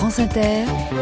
France Inter,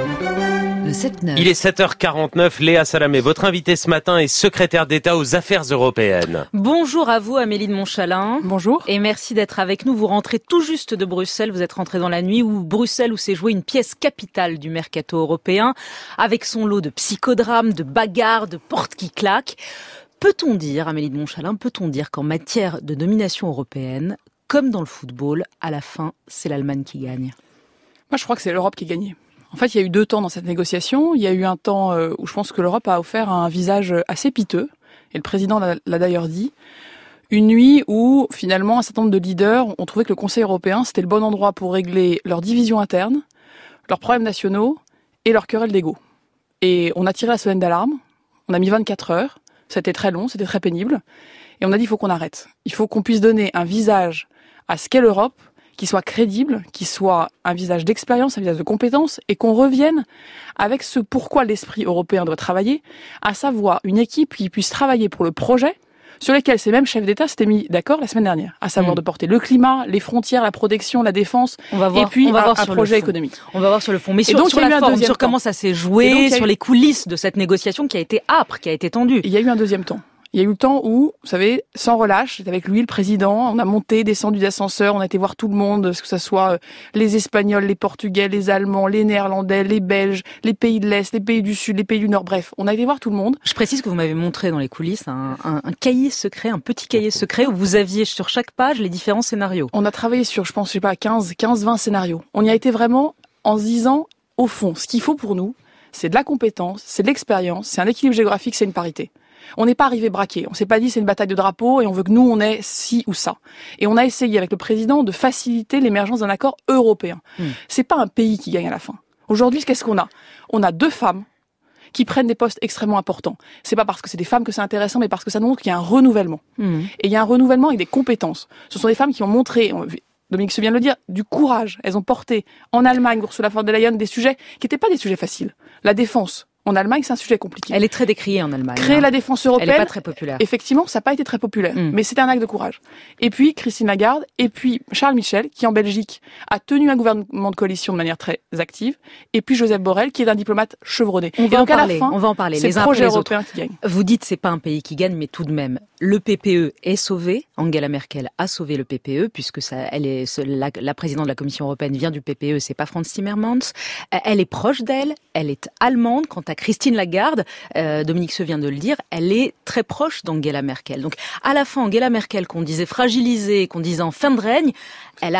le 7-9. Il est 7h49, Léa Salamé, votre invitée ce matin est secrétaire d'État aux Affaires européennes. Bonjour à vous Amélie de Montchalin. Bonjour. Et merci d'être avec nous. Vous rentrez tout juste de Bruxelles, vous êtes rentrée dans la nuit où s'est jouée une pièce capitale du mercato européen, avec son lot de psychodrames, de bagarres, de portes qui claquent. Peut-on dire, Amélie de Montchalin, qu'en matière de domination européenne, comme dans le football, à la fin, c'est l'Allemagne qui gagne? Moi, je crois que c'est l'Europe qui gagnait. En fait, il y a eu 2 temps dans cette négociation. Il y a eu un temps où je pense que l'Europe a offert un visage assez piteux, et le président l'a d'ailleurs dit. Une nuit où, finalement, un certain nombre de leaders ont trouvé que le Conseil européen, c'était le bon endroit pour régler leurs divisions internes, leurs problèmes nationaux et leurs querelles d'ego. Et on a tiré la sonnette d'alarme. On a mis 24 heures. C'était très long, c'était très pénible. Et on a dit, il faut qu'on arrête. Il faut qu'on puisse donner un visage à ce qu'est l'Europe, qui soit crédible, qui soit un visage d'expérience, un visage de compétence, et qu'on revienne avec ce pourquoi l'esprit européen doit travailler, à savoir une équipe qui puisse travailler pour le projet sur lequel ces mêmes chefs d'État s'étaient mis d'accord la semaine dernière, à savoir de porter le climat, les frontières, la protection, la défense, et puis un projet économique. On va voir sur le fond, mais sur la forme, sur comment ça s'est joué, sur les coulisses de cette négociation qui a été âpre, qui a été tendue. Il y a eu un deuxième temps. Il y a eu le temps où, vous savez, sans relâche, c'était avec lui, le président, on a monté, descendu d'ascenseurs, on a été voir tout le monde, que ce soit les Espagnols, les Portugais, les Allemands, les Néerlandais, les Belges, les pays de l'Est, les pays du Sud, les pays du Nord, bref, on a été voir tout le monde. Je précise que vous m'avez montré dans les coulisses un cahier secret, un petit cahier secret où vous aviez sur chaque page les différents scénarios. On a travaillé sur, 15-20 scénarios. On y a été vraiment en se disant, au fond, ce qu'il faut pour nous, c'est de la compétence, c'est de l'expérience, c'est un équilibre géographique, c'est une parité. On n'est pas arrivé braqué. On s'est pas dit c'est une bataille de drapeaux et on veut que nous on ait ci ou ça. Et on a essayé avec le président de faciliter l'émergence d'un accord européen. C'est pas un pays qui gagne à la fin. Aujourd'hui, qu'est-ce qu'on a? On a 2 femmes qui prennent des postes extrêmement importants. C'est pas parce que c'est des femmes que c'est intéressant, mais parce que ça montre qu'il y a un renouvellement. Et il y a un renouvellement avec des compétences. Ce sont des femmes qui ont montré, Dominique se vient de le dire, du courage. Elles ont porté en Allemagne, Ursula von der Leyen, des sujets qui n'étaient pas des sujets faciles. La défense. En Allemagne, c'est un sujet compliqué. Elle est très décriée en Allemagne. Créer la défense européenne. Elle n'est pas très populaire. Effectivement, ça n'a pas été très populaire. Mais c'était un acte de courage. Et puis, Christine Lagarde, et puis Charles Michel, qui en Belgique a tenu un gouvernement de coalition de manière très active. Et puis Joseph Borrell, qui est un diplomate chevronné. On va en parler. C'est le projet européen qui gagne. Vous dites c'est pas un pays qui gagne, mais tout de même, le PPE est sauvé. Angela Merkel a sauvé le PPE, puisque la présidente de la Commission européenne vient du PPE, c'est pas Frans Timmermans. Elle est proche d'elle, elle est allemande. Quant à Christine Lagarde, Dominique se vient de le dire, elle est très proche d'Angela Merkel. Donc, à la fin, Angela Merkel, qu'on disait fragilisée, qu'on disait en fin de règne, elle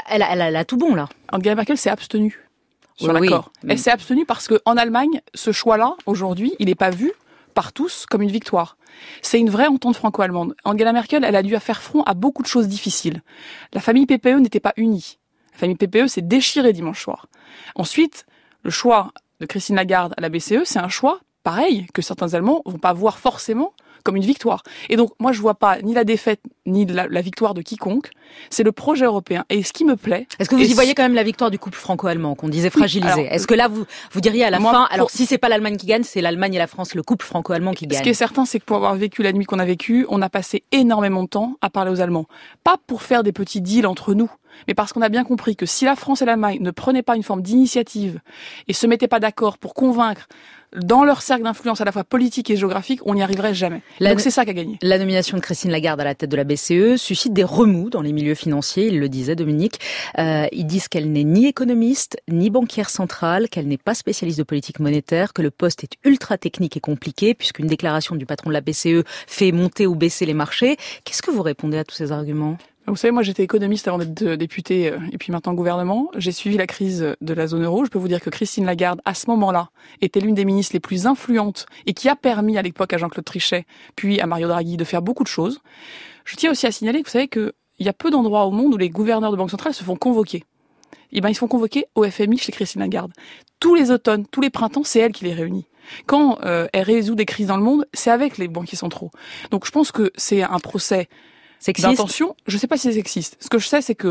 a tout bon, là. Angela Merkel s'est abstenue sur l'accord. Elle s'est abstenue parce que, en Allemagne, ce choix-là, aujourd'hui, il n'est pas vu par tous comme une victoire. C'est une vraie entente franco-allemande. Angela Merkel, elle a dû faire front à beaucoup de choses difficiles. La famille PPE n'était pas unie. La famille PPE s'est déchirée dimanche soir. Ensuite, le choix de Christine Lagarde à la BCE, c'est un choix pareil que certains Allemands vont pas voir forcément comme une victoire. Et donc, moi, je vois pas ni la défaite, ni la victoire de quiconque. C'est le projet européen. Et ce qui me plaît... Est-ce que vous y voyez quand même la victoire du couple franco-allemand, qu'on disait fragilisé? Alors, est-ce que là, vous diriez à la fin, alors si c'est pas l'Allemagne qui gagne, c'est l'Allemagne et la France, le couple franco-allemand qui gagne? Ce qui est certain, c'est que pour avoir vécu la nuit qu'on a vécue, on a passé énormément de temps à parler aux Allemands. Pas pour faire des petits deals entre nous, mais parce qu'on a bien compris que si la France et l'Allemagne ne prenaient pas une forme d'initiative et se mettaient pas d'accord pour convaincre dans leur cercle d'influence à la fois politique et géographique, on n'y arriverait jamais. Donc c'est ça qui a gagné. La nomination de Christine Lagarde à la tête de la BCE suscite des remous dans les milieux financiers, il le disait Dominique. Ils disent qu'elle n'est ni économiste, ni banquière centrale, qu'elle n'est pas spécialiste de politique monétaire, que le poste est ultra technique et compliqué, puisqu'une déclaration du patron de la BCE fait monter ou baisser les marchés. Qu'est-ce que vous répondez à tous ces arguments? Vous savez, moi j'étais économiste avant d'être députée et puis maintenant gouvernement. J'ai suivi la crise de la zone euro. Je peux vous dire que Christine Lagarde, à ce moment-là, était l'une des ministres les plus influentes et qui a permis à l'époque à Jean-Claude Trichet, puis à Mario Draghi de faire beaucoup de choses. Je tiens aussi à signaler que vous savez qu'il y a peu d'endroits au monde où les gouverneurs de banque centrale se font convoquer. Eh ben, ils se font convoquer au FMI chez Christine Lagarde. Tous les automnes, tous les printemps, c'est elle qui les réunit. Quand elle résout des crises dans le monde, c'est avec les banquiers centraux. Donc je pense que c'est un procès d'intention. Je ne sais pas si c'est sexiste. Ce que je sais, c'est que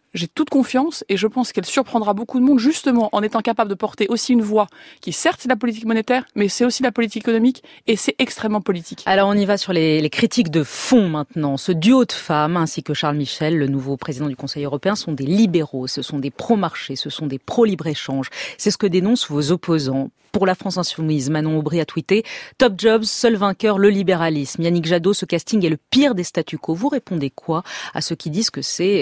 J'ai toute confiance et je pense qu'elle surprendra beaucoup de monde justement en étant capable de porter aussi une voix qui certes c'est la politique monétaire, mais c'est aussi la politique économique et c'est extrêmement politique. Alors on y va sur les critiques de fond maintenant. Ce duo de femmes ainsi que Charles Michel, le nouveau président du Conseil européen, sont des libéraux, ce sont des pro-marché, ce sont des pro-libre-échange. C'est ce que dénoncent vos opposants. Pour la France Insoumise, Manon Aubry a tweeté « Top Jobs, seul vainqueur, le libéralisme ». Yannick Jadot, ce casting est le pire des statu quo. Vous répondez quoi à ceux qui disent que c'est...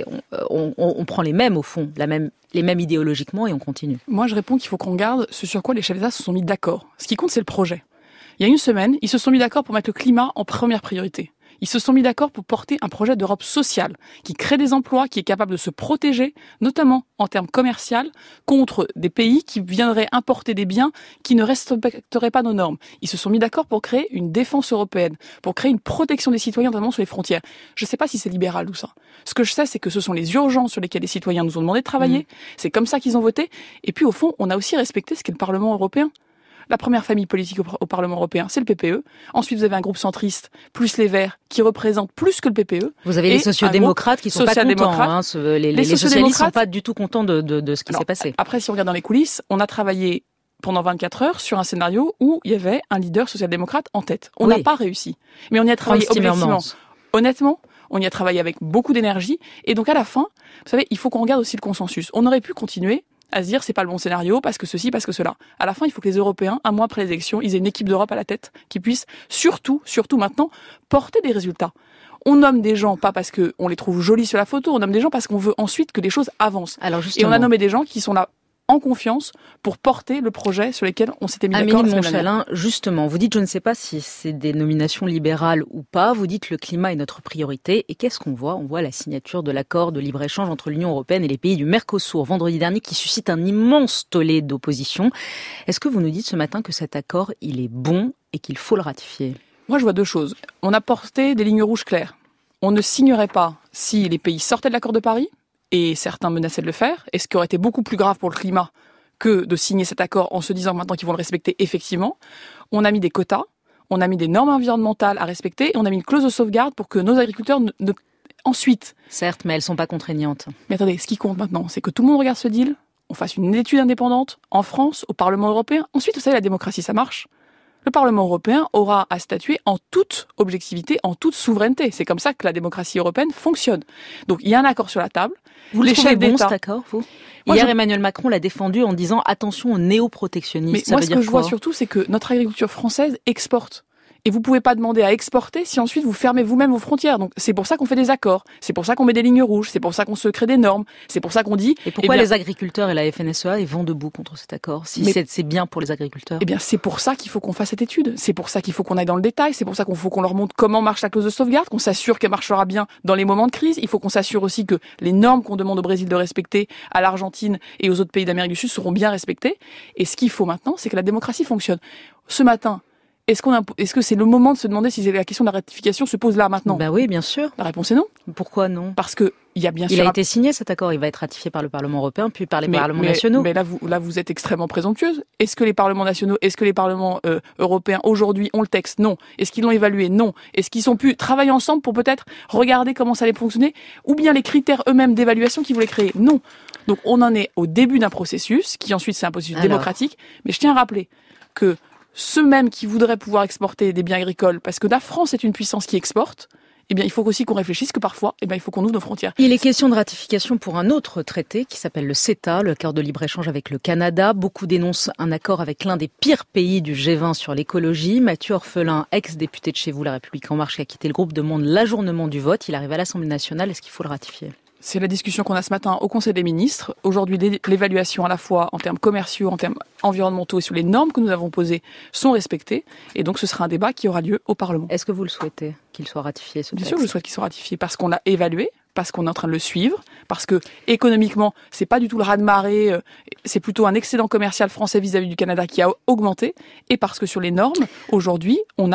On prend les mêmes au fond, les mêmes idéologiquement et on continue? Moi je réponds qu'il faut qu'on regarde ce sur quoi les chefs d'État se sont mis d'accord. Ce qui compte c'est le projet. Il y a une semaine, ils se sont mis d'accord pour mettre le climat en première priorité. Ils se sont mis d'accord pour porter un projet d'Europe sociale qui crée des emplois, qui est capable de se protéger, notamment en termes commerciaux, contre des pays qui viendraient importer des biens qui ne respecteraient pas nos normes. Ils se sont mis d'accord pour créer une défense européenne, pour créer une protection des citoyens, notamment sur les frontières. Je ne sais pas si c'est libéral ou ça. Ce que je sais, c'est que ce sont les urgences sur lesquelles les citoyens nous ont demandé de travailler. C'est comme ça qu'ils ont voté. Et puis, au fond, on a aussi respecté ce qu'est le Parlement européen. La première famille politique au Parlement européen, c'est le PPE. Ensuite, vous avez un groupe centriste, plus les Verts, qui représentent plus que le PPE. Vous avez les sociodémocrates qui sont pas contents. Les socialistes sont pas du tout contents de ce qui s'est passé. Après, si on regarde dans les coulisses, on a travaillé pendant 24 heures sur un scénario où il y avait un leader social-démocrate en tête. On n'a pas réussi. Mais on y a travaillé objectivement. Honnêtement, on y a travaillé avec beaucoup d'énergie. Et donc, à la fin, vous savez, il faut qu'on regarde aussi le consensus. On aurait pu continuer à se dire c'est pas le bon scénario parce que ceci, parce que cela. À la fin, il faut que les Européens, un mois après les élections, ils aient une équipe d'Europe à la tête qui puisse surtout maintenant porter des résultats. On nomme des gens pas parce que on les trouve jolis sur la photo, on nomme des gens parce qu'on veut ensuite que les choses avancent. Alors justement, et on a nommé des gens qui sont là en confiance pour porter le projet sur lequel on s'était mis d'accord. Amélie de Montchalin, justement, vous dites, je ne sais pas si c'est des nominations libérales ou pas, vous dites le climat est notre priorité. Et qu'est-ce qu'on voit? On voit la signature de l'accord de libre-échange entre l'Union européenne et les pays du Mercosur vendredi dernier qui suscite un immense tollé d'opposition. Est-ce que vous nous dites ce matin que cet accord, il est bon et qu'il faut le ratifier? Moi, je vois deux choses. On a porté des lignes rouges claires. On ne signerait pas si les pays sortaient de l'accord de Paris, et certains menaçaient de le faire, et ce qui aurait été beaucoup plus grave pour le climat que de signer cet accord en se disant maintenant qu'ils vont le respecter effectivement. On a mis des quotas, on a mis des normes environnementales à respecter, et on a mis une clause de sauvegarde pour que nos agriculteurs ensuite... Certes, mais elles sont pas contraignantes. Mais attendez, ce qui compte maintenant, c'est que tout le monde regarde ce deal, on fasse une étude indépendante, en France, au Parlement européen. Ensuite, vous savez, la démocratie, ça marche. Le Parlement européen aura à statuer en toute objectivité, en toute souveraineté. C'est comme ça que la démocratie européenne fonctionne. Donc, il y a un accord sur la table. Vous le trouvez bon, cet accord, vous? Hier, Emmanuel Macron l'a défendu en disant attention aux néo-protectionnistes. Mais moi, ce que je vois surtout, c'est que notre agriculture française exporte. Et vous pouvez pas demander à exporter si ensuite vous fermez vous-même vos frontières. Donc c'est pour ça qu'on fait des accords, c'est pour ça qu'on met des lignes rouges, c'est pour ça qu'on se crée des normes, c'est pour ça qu'on dit... Et pourquoi les agriculteurs et la FNSEA vont debout contre cet accord, si c'est bien pour les agriculteurs? Eh bien c'est pour ça qu'il faut qu'on fasse cette étude, c'est pour ça qu'il faut qu'on aille dans le détail, c'est pour ça qu'il faut qu'on leur montre comment marche la clause de sauvegarde, qu'on s'assure qu'elle marchera bien dans les moments de crise. Il faut qu'on s'assure aussi que les normes qu'on demande au Brésil de respecter, à l'Argentine et aux autres pays d'Amérique du Sud seront bien respectées. Et ce qu'il faut maintenant, c'est que la démocratie fonctionne. Ce matin, est-ce que c'est le moment de se demander si la question de la ratification se pose là maintenant? Ben oui, bien sûr. La réponse est non. Pourquoi non? Parce que il y a bien sûr... Il a été signé cet accord, il va être ratifié par le Parlement européen puis par les parlements nationaux. Mais là vous êtes extrêmement présomptueuse. Est-ce que les parlements nationaux, est-ce que les parlements européens aujourd'hui ont le texte? Non. Est-ce qu'ils l'ont évalué? Non. Est-ce qu'ils ont pu travailler ensemble pour peut-être regarder comment ça allait fonctionner? Ou bien les critères eux-mêmes d'évaluation qu'ils voulaient créer? Non. Donc on en est au début d'un processus qui ensuite c'est un processus démocratique. Mais je tiens à rappeler que ceux mêmes qui voudraient pouvoir exporter des biens agricoles, parce que la France est une puissance qui exporte, eh bien, il faut aussi qu'on réfléchisse que parfois, eh bien, il faut qu'on ouvre nos frontières. Il est question de ratification pour un autre traité qui s'appelle le CETA, le accord de libre-échange avec le Canada. Beaucoup dénoncent un accord avec l'un des pires pays du G20 sur l'écologie. Mathieu Orphelin, ex-député de chez vous, La République En Marche, qui a quitté le groupe, demande l'ajournement du vote. Il arrive à l'Assemblée nationale. Est-ce qu'il faut le ratifier? C'est la discussion qu'on a ce matin au Conseil des ministres. Aujourd'hui, l'évaluation à la fois en termes commerciaux, en termes environnementaux et sur les normes que nous avons posées sont respectées. Et donc, ce sera un débat qui aura lieu au Parlement. Est-ce que vous le souhaitez qu'il soit ratifié, ce texte? Bien sûr, je souhaite qu'il soit ratifié parce qu'on l'a évalué, parce qu'on est en train de le suivre, parce que économiquement, c'est pas du tout le raz-de-marée, c'est plutôt un excédent commercial français vis-à-vis du Canada qui a augmenté, et parce que sur les normes, aujourd'hui, on a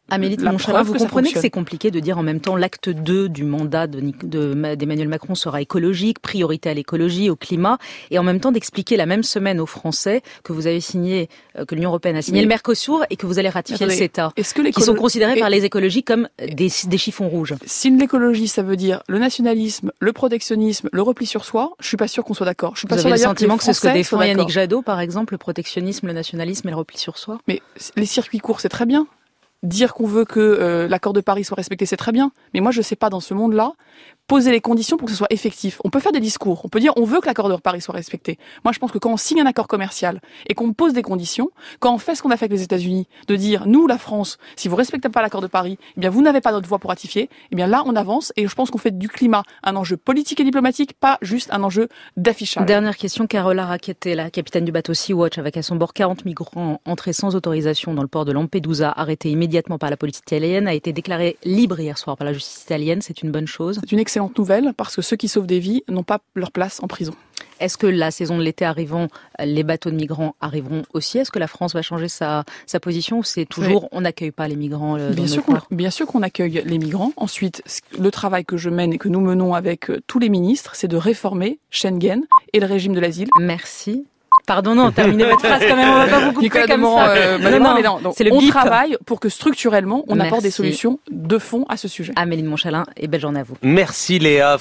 Amélie de la Montchalin, preuve vous que ça comprenez que fonctionne. c'est compliqué de dire en même temps l'acte 2 du mandat d'Emmanuel Macron sera écologique, priorité à l'écologie, au climat, et en même temps d'expliquer la même semaine aux Français que vous avez signé, que l'Union européenne a signé le Mercosur et que vous allez ratifier le CETA, qui sont considérés par les écologistes comme des chiffons rouges. Si l'écologie, ça veut dire le nationalisme, le protectionnisme, le repli sur soi, je suis pas sûr qu'on soit d'accord. Je suis pas Vous sûr avez le d'ailleurs sentiment que c'est ce que Français défend soient Yannick d'accord. Jadot, par exemple, le protectionnisme, le nationalisme et le repli sur soi? Mais les circuits courts, c'est très bien. Dire qu'on veut que l'accord de Paris soit respecté, c'est très bien. Mais moi, je sais pas dans ce monde-là poser les conditions pour que ce soit effectif. On peut faire des discours, on peut dire on veut que l'accord de Paris soit respecté. Moi, je pense que quand on signe un accord commercial et qu'on pose des conditions, quand on fait ce qu'on a fait avec les États-Unis, de dire nous, la France, si vous respectez pas l'accord de Paris, eh bien vous n'avez pas notre voix pour ratifier. Eh bien là, on avance et je pense qu'on fait du climat un enjeu politique et diplomatique, pas juste un enjeu d'affichage. Dernière question, Carola Rackete, la capitaine du bateau Sea-Watch, avec à son bord 40 migrants entrés sans autorisation dans le port de Lampedusa, arrêtés immédiatement par la police italienne, a été déclarée libre hier soir par la justice italienne. C'est une bonne chose. C'est une excellente nouvelle parce que ceux qui sauvent des vies n'ont pas leur place en prison. Est-ce que la saison de l'été arrivant, les bateaux de migrants arriveront aussi? Est-ce que la France va changer sa position ou c'est toujours on n'accueille pas les migrants dans nos ports? Bien sûr qu'on accueille les migrants. Ensuite, le travail que je mène et que nous menons avec tous les ministres, c'est de réformer Schengen et le régime de l'asile. Merci. Pardon, non, terminez votre phrase quand même, on va pas vous couper comme ça. Non, c'est le on bip. travaille pour que structurellement, on apporte des Merci. solutions de fond à ce sujet. Amélie de Montchalin et belle journée à vous. Merci Léa.